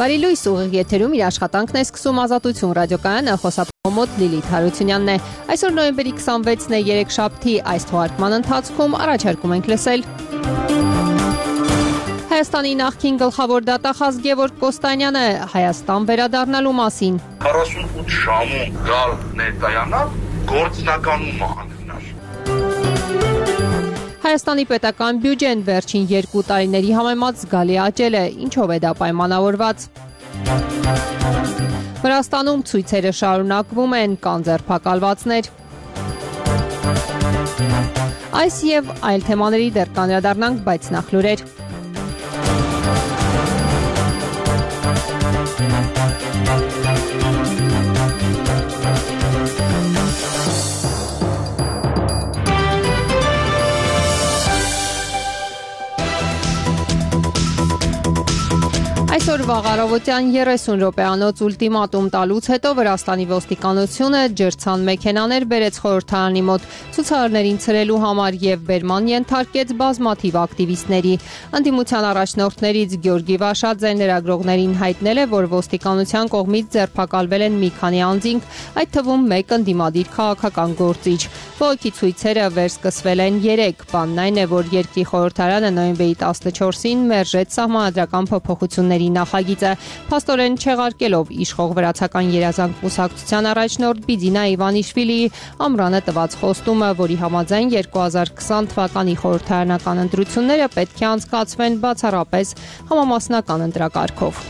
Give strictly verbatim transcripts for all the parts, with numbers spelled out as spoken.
Բարի լույս, ուղիղ եթերում իր աշխատանքն է սկսում Ազատություն ռադիոկայանը, խոսափողի մոտ Լիլիթ Հարությունյանն է։ Այսօր նոյեմբերի քսանվեցն է, երեքշաբթի, այս թողարկման ընթացքում առաջարկում ենք լսել Հայաստանի նախկին գլխավոր դատախազ Գևորգ Կոստանյանը Հայաստան վերադառնալու մասին։ քառասունութ ժամում գալ ներկայանալ գործնականում անհնար։ Հայաստանի պետական բյուջեն վերջին երկու տարիների համեմատ զգալի աճել է, ինչով է դա պայմանավորված։ Վրաստանում ցույցերը շարունակվում են, կան ձերբակալվածներ։ Այս եւ այլ թեմաների դեռ կանդրադառնանք, բայց նախ լուրեր։ Այսօր վաղ առավոտյան երեսուն րոպեանոց ուլտիմատում տալուց հետո Վրաստանի ոստիկանությունը ջրցան մեքենաներ բերեց խորհրդարանի մոտ ցուցարարներին ցրելու համար եւ բերման ենթարկեց բազմաթիվ ակտիվիստների։ Ընդդիմության առաջնորդներից Գյորգի Վաշաձեն լրագրողներին հայտնել է, որ ոստիկանության կողմից ձերբակալվել են մի քանի անձինք, այդ թվում մեկ ընդդիմադիր քաղաքական գործիչ։ Բողոքի ցույցերը վերսկսվել են երեկ։ Բանն այն է, որ երկրի խորհրդարանը նոյեմբերի տասնչորսին մերժեց սահմանադրական փոփոխությունների նախագիծը, փաստորեն չեղարկելով իշխող վրացական երազանք կուսակցության առաջնորդ Բիձինա Իվանիշվիլիի ամռանը տված խոստումը, որի համաձայն երկու հազար քսան թվականի խորհրդարանական ընտրությունները պետք է անցկացվեն բացառապես համամասնական ընտրակարգով։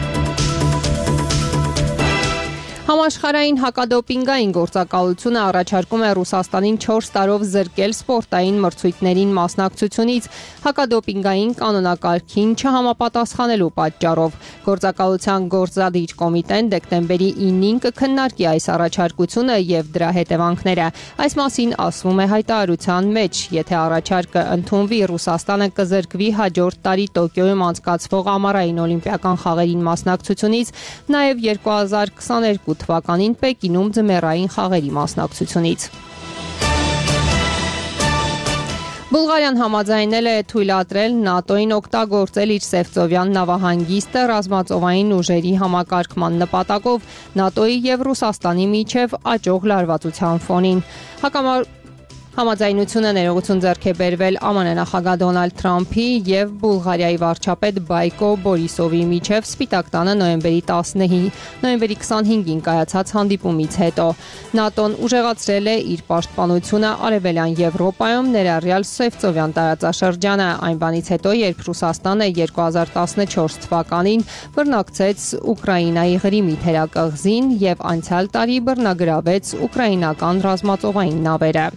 Համաշխարհային հակադոպինգային գործակալությունը առաջարկում է Ռուսաստանին չորս տարով զրկել սպորտային մրցույթներին մասնակցությունից հակադոպինգային կանոնակարգին չհամապատասխանելու պատճառով։ Գործակալության գործադիր կոմիտեն դեկտեմբերի ինին կքննարկի այս առաջարկությունը եւ դրա հետևանքները։ Այս մասին ասվում է հայտարարության մեջ, եթե առաջարկը ընդունվի, Ռուսաստանը կզրկվի հաջորդ տարի Տոկիոյում անցկացվող ամառային օլիմպիական խաղերին մասնակցությունից, նաեւ երկու հազար քսաներկու թվականին Պեկինում ձմեռային խաղերի մասնակցությունից։ Բուլղարիան համաձայնել է թույլատրել ՆԱՏՕ-ին օգտագործել իր Սևծովյան նավահանգիստը ռազմածովային ուժերի համակարգման նպատակով ՆԱՏՕ-ի եւ Ռուսաստանի միջև աճող լարվածության ֆոնին։ Հակամարտ Համաձայնությունը ներողություն ձեռք է բերվել ԱՄՆ նախագահ Դոնալդ Թրամփի եւ Բուլղարիայի վարչապետ Բայկո Բորիսովի միջև Սպիտակ տանը նոյեմբերի տասնհինգ նոյեմբերի քսանհինգին կայացած հանդիպումից հետո։ ՆԱՏՕ-ն ուժեղացրել է իր պաշտպանությունը Արևելյան Եվրոպայում, ներառյալ Սևծովյան տարածաշրջանը, այն բանից հետո, երբ Ռուսաստանը երկու հազար տասնչորս թվականին բռնակցեց Ուկրաինայի Ղրիմի թերակղզին եւ անցյալ տարի բռնագրավեց ուկրաինական ռազմածովային նավերը։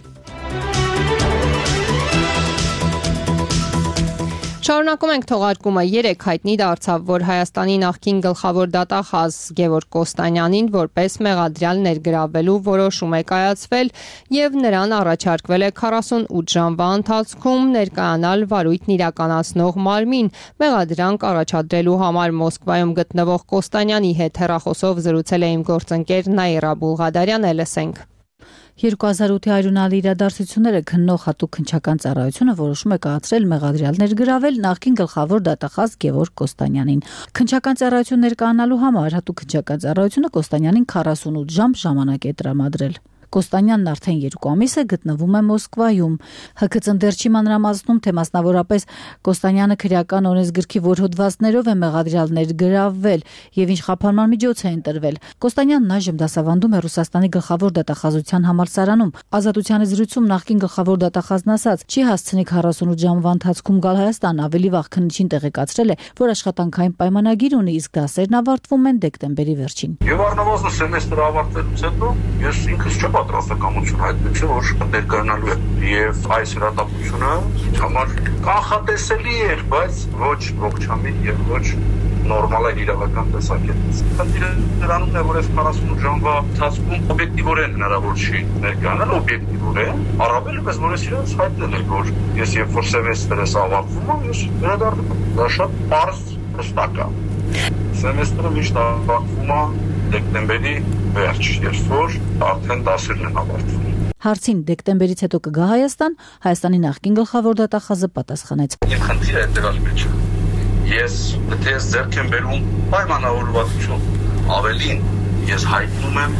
Շարունակում ենք թողարկումը։ Երեկ հայտնի դարձավ, որ Հայաստանի նախկին գլխավոր դատախազ Գևորգ Կոստանյանին որպես մեղադրյալ ներգրավելու որոշում է կայացվել եւ նրան առաջարկվել է քառասունութ ժամվա ընթացքում ներկայանալ վարույթն իրականացնող մարմին։ Մեղադրանք առաջադրելու համար Մոսկվայում գտնվող Կոստանյանի հետ հեռախոսով զրուցել է իմ գործընկեր Նաիրա Բուլղադարյանը, լսենք։ երկու հազար ութի արյունալի իրադարձությունները քննող հատուկ քննչական ծառայությունը որոշում է կայացրել մեղադրյալ ներգրավել նախկին գլխավոր դատախազ Գևորգ Կոստանյանին։ Քննչական ծառայություն ներկայանալու համար հատուկ քննչական ծառայությունը Կոստանյանին քառասունութ ժամ ժամանակ է տրամադրել։ Կոստանյանն արդեն երկու ամիս է գտնվում է Մոսկվայում։ ՀՔԾ-ն դեռ չի մանրամասնում, թե մասնավորապես Կոստանյանը քրեական օրենսգրքի որ հոդվածներով է մեղադրյալ ներգրավվել եւ ինչ խափանման միջոց է ընտրվել։ Կոստանյանն այժմ դասավանդում է Ռուսաստանի գլխավոր դատախազության համալսարանում։ Ազատության զրույցում նախկին գլխավոր դատախազն ասաց, չի հասցնի քառասունութ ժամվա ընթացքում գալ Հայաստան, ավելի վաղ քննիչին տեղեկացրել է, որ աշխատանքային պայմանագիր ունի, իսկ դասերն ավարտվում են դեկտեմբերի վերջին։ Եվ առնվազն սեմեստրը ավարտելուց հետո ես ինքս չեմ պատրաստակամություն հայտնեցի, որ ներկայանալու է եւ այս հրատապությունը համար կանխատեսելի էր, բայց ոչ ողջամիտ եւ ոչ նորմալ է իրավական տեսակետից։ Խնդիրը դրանում է, որ այս քառասունութ ժամվա ընթացքում օբյեկտիվորեն հնարավոր չի ներկայանալ, օբյեկտիվորեն առավել մեզ որ ես իրենց հայտնել եմ, որ ես երբ որ սեմեստրս ավարտվում եմ, ես վերադառնում եմ։ Դա շատ պարզ հստակ է։ Սեմեստրը միշտ ավարտվում է դեկտեմբերի վերջ, երբ որ արդեն դասերն են ավարտվում։ Հարցին դեկտեմբերից հետո կգա Հայաստան, Հայաստանի նախկին գլխավոր դատախազը պատասխանեց. Իմ խնդիրը դրանց մեջ է։ Ես եթե ես ձեռք եմ բերում պայմանավորվածություն, ավելին ես հայտնում եմ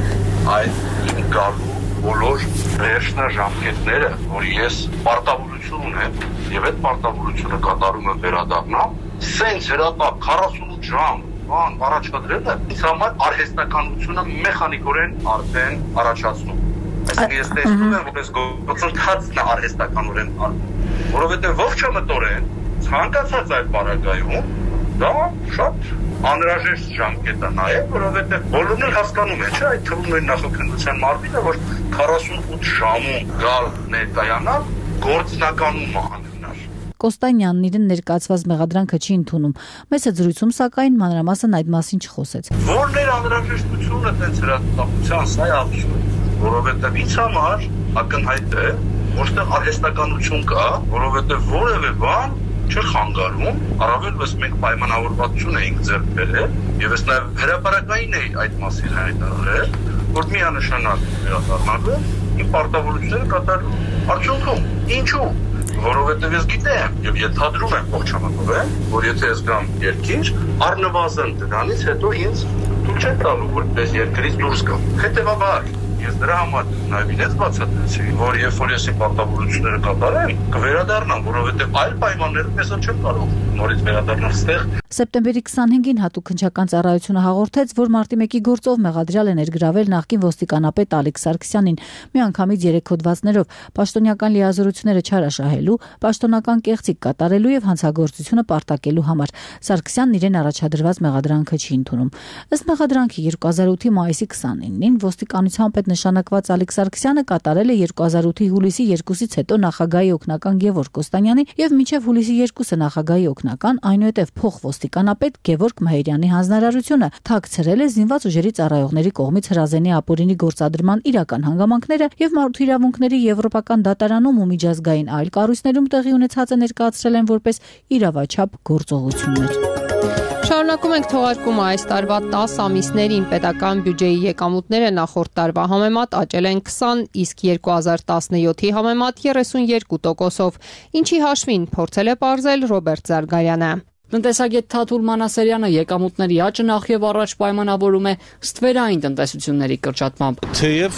այդ գալու բոլոր վերջնաժամկետները, որ ես պարտավորություն ունեմ եւ այդ պարտավորությունը կատարում եմ վերադառնալ, սենց հրատապ քառասունութ ժամ բան առաջադրելը ինձ համար արհեստականությունը մեխանիկորեն արդեն առաջացնում։ Այսինքն ես տեսնում եմ, որ այս գործընթացն է արհեստականորեն արվում, որովհետեւ ողջամտորեն ցանկացած այդ պարագայում դա շատ անհրաժեշտ ժամկետ է նաև, որովհետև բոլորն էլ հասկանում են, չէ՞, այդ թվում են նախաքննության մարմինը, որ քառասունութ ժամում գալ ներկայանալ գործնականում անհնար։ Կոստանյանն իրեն ներկայացված մեղադրանքը չի ընդունում։ Մեծ զրույցում սակայն մանրամասն այդ մասին չխոսեց։ Որն էր անհրաժեշտությունը տենց հրատապության սա ափսոս, որովհետև ինձ համար ակնհայտ է, որտեղ արհեստականություն կա, որովհետև որևէ բան չէր խանգարում, առավելևս մենք պայմանավորվածություն էինք ձեռք բերել, եւ ես նաեւ հրապարակային էի այդ մասին հայտարարել, որ միանշանակ վերադառնալու իմ պարտավորությունները կատարելու արդյունքում։ Ինչու՞։ Որովհետեւ ես գիտեմ եւ ենթադրում եմ ողջամտորեն, որ եթե ես գամ երկիր, առնվազն դրանից հետո ինձ թույլ չեն տալու որպես երկրից դուրս գամ։ Հետեւաբար ես դրա համար նաև ինձ բացատրեցի, որ երբ որ ես իմ պարտավորությունները կատարեմ, կվերադառնամ, որովհետև այլ պայմաններում ես չեմ կարող նորից վերադառնալ ստեղ։ Սեպտեմբերի քսանհինգին հատուկ քննչական ծառայությունը հաղորդեց, որ մարտի մեկի գործով մեղադրյալ է ներգրավել նախկին ոստիկանապետ Ալեքս Սարգսյանին միանգամից երեք հոդվածներով պաշտոնական լիազորությունները չարաշահելու, պաշտոնական կեղծիք կատարելու եւ հանցագործությունը պարտակելու համար։ Սարգսյանն իրեն առաջադրված մեղադրանքը չի ընդունում։ Ըստ մեղադրանքի երկու հազար ութի մայիսի քսանինին ոստիկանության պետ նշանակված Ալեքս Սարգսյանը կատարել է երկու հազար ութի հուլիսի երկուսից հետո նախագահի օգնական Գևորգ Կոստանյանի եւ մինչեւ հուլիսի երկուսը նախագահի օգնական, այնուհետեւ փոխ ոստիկանապետ Գևորգ Մհերյանի հանձնարարությունը թաքցրել է զինված ուժերի ծառայողների կողմից հրազենի ապօրինի գործադրման իրական հանգամանքները եւ մարդու իրավունքների եվրոպական դատարանում ու միջազգային այլ կառույցներում տեղի ունեցածը ներկայացրել են որպես իրավաչափ գործողություններ։ Շարունակում ենք թողարկումը այս տարվա տասը ամիսներին պետական բյուջեի եկամուտները նախորդ տարվա համեմատ աճել են քսան, իսկ երկու հազար տասնյոթի համեմատ երեսունյոթ տոկոսով, ինչի հաշվին փորձել է պարզել Ռոբերտ Զարգարյանը։ Տնտեսագետ Թաթուլ Մանասերյանը եկամուտների աճը նախ եւ առաջ պայմանավորում է ստվերային տնտեսությունների կրճատմամբ։ Թեև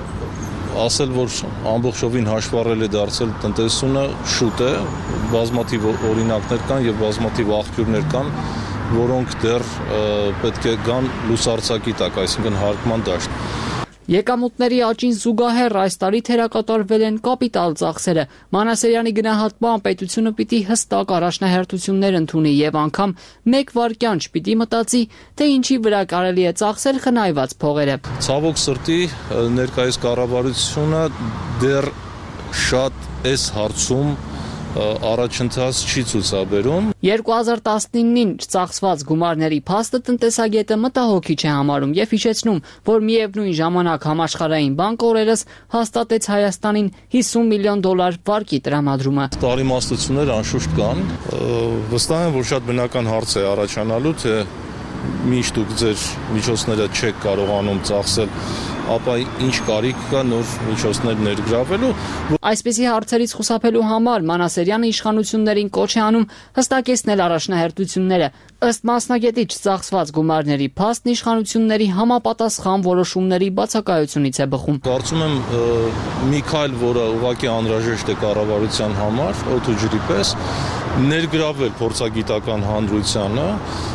ասել, որ ամբողջովին հաշվառել է դարձել տնտեսությունը շուտ է, բազմաթիվ օրինակներ կան եւ բազմաթիվ աղբյուրներ կան, որոնք դեռ պետք է գան լուսարձակի տակ, այսինքն հարկման դաշտ։ Եկամուտների աճին զուգահեռ այս տարի թերակատարվել են կապիտալ ծախսերը։ Մանասերյանի գնահատմամբ պետությունը պիտի հստակ առաջնահերթություններ ընդունի եւ անգամ մեկ վայրկյան չպիտի մտածի, թե ինչի վրա կարելի է ծախսել խնայված փողերը։ Ցավոք սրտի ներկայիս կառավարությունը դեռ շատ այս հարցում առաջընթաց չի ցուցաբերում։ երկու հազար տասնինին ծախսված գումարների փաստը տնտեսագետը մտահոգիչ է համարում եւ հիշեցնում, որ միևնույն ժամանակ համաշխարհային բանկը օրերս հաստատեց Հայաստանին հիսուն միլիոն դոլար վարկի տրամադրումը։ Տարիմաստություններ անշուշտ կան, վստահ եմ, որ շատ բնական հարց է առաջանալու, թե միշտ դուք ձեր միջոցները չեք կարողանում ծախսել, ապա ինչ կարիք կա նոր միջոցներ ներգրավելու։ Այսպիսի հարցերից խուսափելու համար Մանասերյանը իշխանություններին կոչ է անում հստակեցնել առաջնահերթությունները։ Ըստ մասնագետի չծախսված գումարների փաստն իշխանությունների համապատասխան որոշումների բացակայությունից է բխում։ Կարծում եմ մի քայլ, որը ուղղակի անհրաժեշտ է կառավարության համար, օդու ջրի պես, ներգրավել փորձագիտական հանրությանը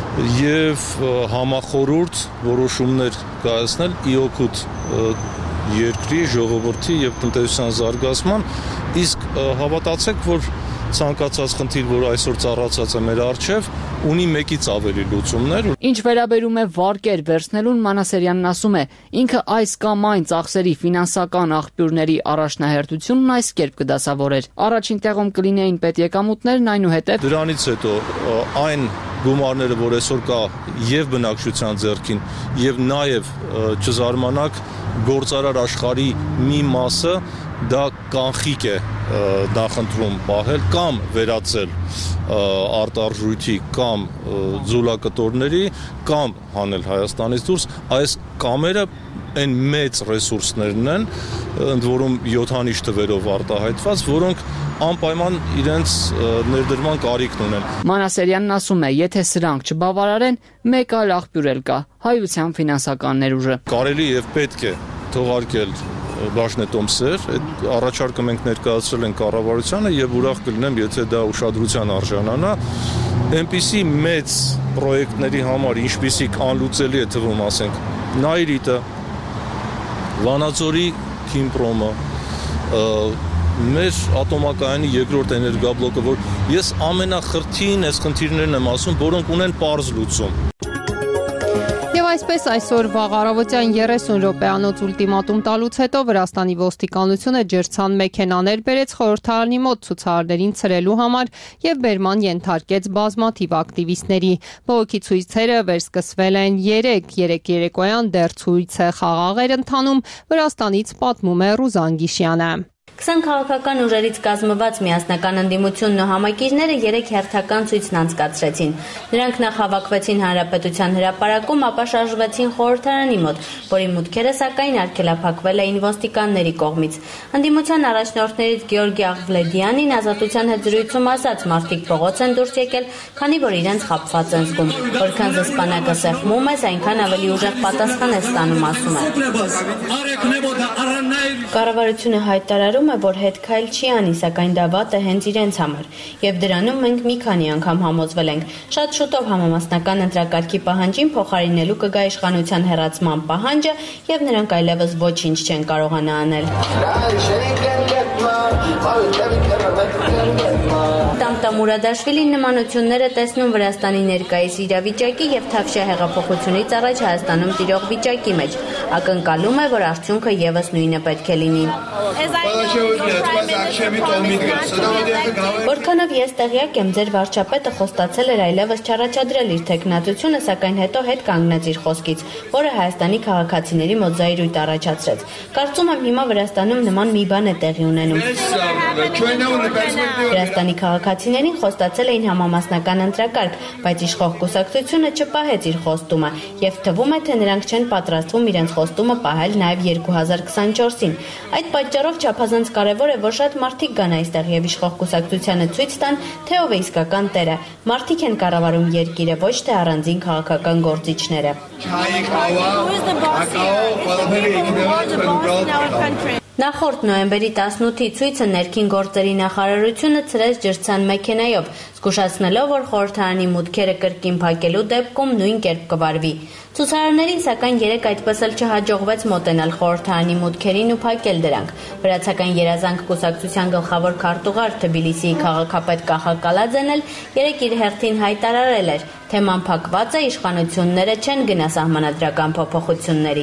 եւ համախորհուրդ որոշումներ կայացնել ի օգուտ երկրի, ժողովրդի եւ տնտեսության զարգացման, իսկ հավատացեք, որ ցանկացած խնդիր, որ այսօր ծառացած է մեր առջև, ունի մեկից ավելի լուծումներ։ Ինչ վերաբերում է վարկեր վերցնելուն, Մանասերյանն ասում է, ինքը այս կամ այն ծախսերի ֆինանսական աղբյուրների առաջնահերթությունն այս կերպ կդասավորեր։ Առաջին տեղում կլինեին պետեկամուտներն, այնուհետև դրանից հետո այն գումարները, որ այսօր կա եւ բնակչության ձեռքին, եւ նաեւ չզարմանաք գործարար աշխարհի մի մասը դա կանխիկ է նախընտրում պահել կամ վերածել արտարժույթի կամ ձուլակտորների կամ հանել Հայաստանից դուրս, այս կամերը այն մեծ ռեսուրսներն են, ընդ որում յոթանիշ թվերով արտահայտված, որոնք անպայման իրենց ներդրման կարիքն ունեն։ Մանասերյանն ասում է, եթե սրանք չբավարարեն, մեկ այլ աղբյուր էլ կա՝ հայության ֆինանսական ներուժը։ Կարելի եւ պետք է թողարկել Դաշնետոմսեր, այդ առաջարկը մենք ներկայացրել ենք կառավարությանը եւ ուրախ կլինեմ, եթե դա ուշադրության արժանանա, այնպիսի մեծ պրոյեկտների համար, ինչպիսիք անլուծելի է թվում, ասենք, Նայրիտը, Վանաձորի Քիմպրոմը, մեր ատոմակայանի երկրորդ էներգաբլոկը, որ ես ամենախրթին այս խնդիրներն եմ ասում, որոնք ունեն պարզ լուծում։ Եվ այսպես այսօր վաղ առավոտյան երեսուն րոպեանոց ուլտիմատում տալուց հետո Վրաստանի ոստիկանությունը ջրցան մեքենաներ բերեց խորհրդարանի մոտ ցուցարարներին ցրելու համար եւ բերման ենթարկեց բազմաթիվ ակտիվիստների։ Բողոքի ցույցերը վերսկսվել են երեկ, երեկ երեկոյան դեռ ցույց է խաղաղ էր ընթանում, Վրաստանից պատմում է Ռուզան Գիշյանը։ Քսան քաղաքական ուժերից կազմված միասնական ընդդիմությունն ու համակիրները երեք հերթական ցույցն անցկացրեցին։ Նրանք նախ հավաքվեցին Հանրապետության հրապարակում, ապա շարժվեցին խորհրդարանի մոտ, որի մուտքերը սակայն արգելափակվել էին ոստիկանների կողմից։ Ընդդիմության առաջնորդներից Գեորգի Աղվլեդյանին ազատության հետ զրույցում ասաց, մարդիկ փողոց են դուրս եկել, քանի որ իրենց խաբված են զգում։ Որքան զսպանակը սեղմում ես, այնքան ավելի ուժեղ պատասխան է ստանում, ասում է։ Կառավարությունը հայտարարում է, որ հետ քայլ չի անի, սակայն դա վատ է հենց իրենց համար, եւ դրանում մենք մի քանի անգամ համոզվել ենք։ Շատ շուտով համամասնական ընտրակարգի պահանջին փոխարինելու կգա իշխանության հեռացման պահանջը, եւ նրանք այլևս ոչինչ չեն կարողանա անել։ Տամտա Մուրադաշվիլին նմանությունները տեսնում Վրաստանի ներկայիս իրավիճակի եւ Թավշյա հեղափոխությունից առաջ Հայաստանում տիրող վիճակի մեջ։ Ակնկալում է, որ արդյունքը եւս նույնը պետք է լինի։ Որքանով ես տեղյակ եմ, ձեր վարչապետը խոստացել էր այլևս չառաջադրել իր թեկնածությունը, սակայն հետո հետ կանգնեց իր խոսքից, որը Հայաստանի քաղաքացիների մոտ զայրույթ առաջացրեց։ Կարծում եմ հիմա Վրաստանում նման մի բան է տեղի ունենում։ Վրաստանի քաղաքացիներին խոստացել էին համամասնական ընտրակարգ, բայց իշխող կուսակցությունը չպահեց իր խոստումը, եւ թվում է, թե նրանք չեն պատրաստվում իրենց խոստումը պահել նաեւ երկու հազար քսանչորսին։ Այդ պատճառով չափազանց կարևոր է, որ շատ մարդիկ գան այստեղ եւ իշխող կուսակցությանը ցույց տան, թե ով է իսկական տերը։ Մարդիկ են կառավարում երկիրը, ոչ թե առանձին քաղաքական գործիչները։ Նախորդ նոյեմբերի տասնութի ցույցը ներքին գործերի նախարարությունը ցրեց ջրցան մեքենայով, զգուշացնելով, որ խորհրդարանի մուտքերը կրկին փակելու դեպքում նույն կերպ կվարվի։ Ցուցարարներին սակայն երեք այդպես էլ չհաջողվեց մոտենալ խորհրդարանի մուտքերին ու փակել դրանք։ Վրացական երազանք կուսակցության գլխավոր քարտուղար Թբիլիսիի քաղաքապետ Կախա Կալաձեն էլ երեք իր հերթին հայտարարել էր, թե ման փակված է, իշխանությունները չեն գնա սահմանադրական փոփոխությունների։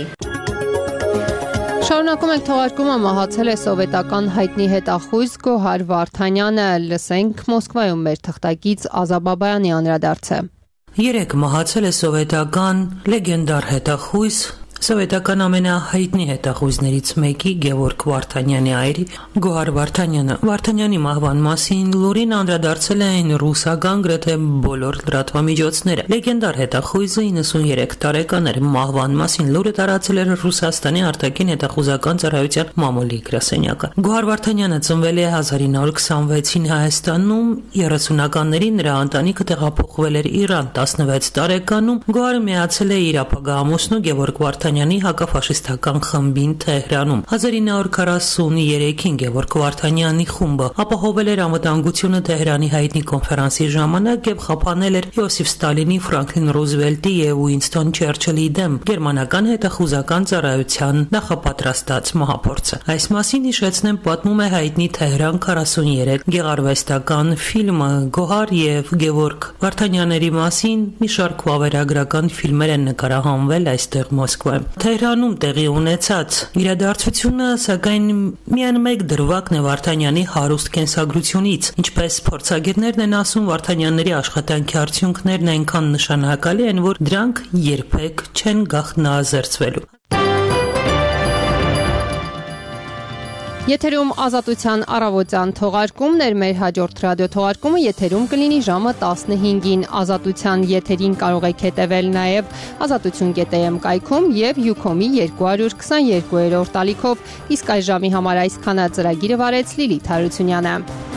Շարունակում ենք թողարկումը, մահացել է սովետական հայտնի հետախույզ Գոհար Վարդանյանը, լսենք Մոսկվայում մեր թղթակից Ազա Բաբայանի անդրադարձը։ Երեք մահացել է սովետական լեգենդար հետախույզ Սովետական ամենահայտնի հետախույզներից մեկի Գևորգ Վարդանյանի այրի Գոհար Վարդանյանը։ Վարդանյանի մահվան մասին լուրին անդրադարձել էին ռուսական գրեթե բոլոր լրատվամիջոցները։ Լեգենդար հետախույզը իննսուներեք տարեկան էր։ Մահվան մասին լուրը տարածել էր Ռուսաստանի արտաքին հետախուզական ծառայության մամուլի գրասենյակը։ Գոհար Վարդանյանը ծնվել է հազար ինը հարյուր քսանվեցին Հայաստանում, երեսունականներին նրա ընտանիքը տեղափոխվել էր Իրան տասնվեց տարեկանում։ Գոհարը միացել է իր ապագա ամուսնու Գևորգ Վարդանյանի հակաֆաշիստական խմբին Թեհրանում։ հազար ինը հարյուր քառասուններեքին Գևորգ Վարդանյանի խումբը ապահովել էր անվտանգությունը Թեհրանի հայտնի կոնֆերանսի ժամանակ եւ խափանել էր Յոսիֆ Ստալինի, Ֆրանկլին Ռուզվելտի եւ Ուինստոն Չերչիլի դեմ գերմանական հետախուզական ծառայության նախապատրաստած մահափորձը։ Այս մասին հիշեցնեմ, պատմում է հայտնի Թեհրան քառասուներեք գեղարվեստական ֆիլմը Գոհար եւ Գևորգ Վարդանյանների մասին մի շարք վավերագրական ֆիլմեր են նկարահանվել այստեղ Մոսկվայում։ Թեհրանում տեղի ունեցած իրադարձությունը սակայն միայն մեկ դրվագն է Վարդանյանի հարուստ կենսագրությունից, ինչպես փորձագետներն են ասում, Վարդանյանների աշխատանքի արդյունքներն այնքան նշանակալի են, որ դրանք երբեք չեն գաղտնազերծվելու։ Եթերում Ազատության առավոտյան թողարկումներ, մեր հաջորդ ռադիո թողարկումը եթերում կլինի ժամը տասնհինգին։ Ազատության եթերին կարող եք հետևել նաև ազատություն կետ է էմ կայքում եւ Յուքոմի երկու հարյուր քսաներկու ալիքով։ Իսկ այս ժամի համար այսքանը ծրագիրը վարեց Լիլիթ Հարությունյանը։